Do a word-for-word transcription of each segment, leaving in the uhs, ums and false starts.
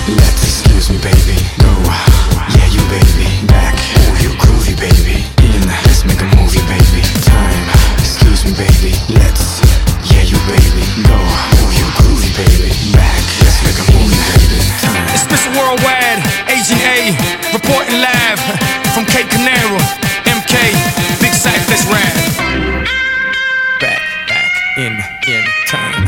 Let's excuse me, baby. Go, yeah, you baby. Back, oh, you groovy, baby. In, let's make a movie, baby. Time, excuse me, baby. Let's, yeah, you baby. Go, oh, you groovy, baby. Back, let's make a movie, baby. Time. It's Mister Worldwide, Agent A, reporting live from Cape Canaveral. M K, Big Cypher, let's ride. Back, back, in, in time.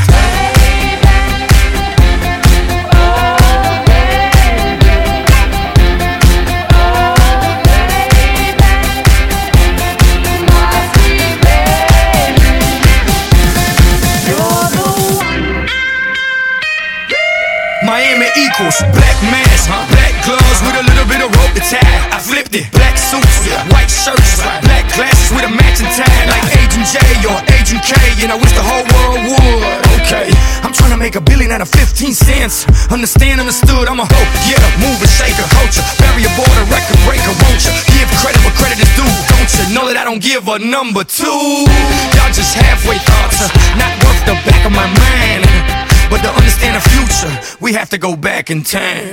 Miami equals black mask, black gloves with a little bit of rope to tie. I flipped it, black suits, white shirts, black glasses with a matching tie, like Agent J or Agent K, and I wish the whole world would. Okay, I'm trying to make a billion out of fifteen cents. Understand, understood, I'm a hoe, yeah, mover, shaker, culture, barrier border, record breaker, won't you? Give credit where credit is due, don't you know that I don't give a number two? Y'all just halfway thoughts, not worth the back of my mind. But to understand the future, we have to go back in time.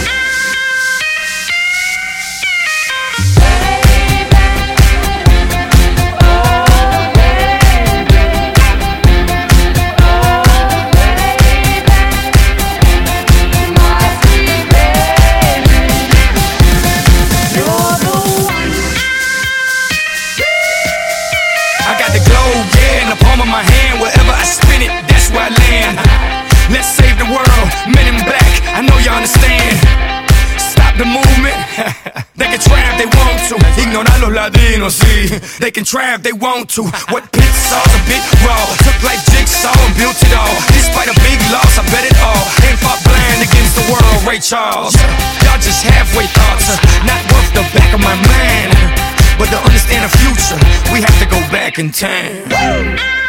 I got the globe, yeah, in the palm of my hand. Wherever I spin it, that's where I land. Let's save the world, men in black, I know you understand. Stop the movement, they can try if they want to. Ignorar los latinos, sí, they can try if they want to. What Pete saw's a bit raw, took like jigsaw and built it all. Despite a big loss, I bet it all. Ain't fought blind against the world, Ray Charles. Y'all just halfway thoughts, not worth the back of my mind. But to understand the future, we have to go back in time.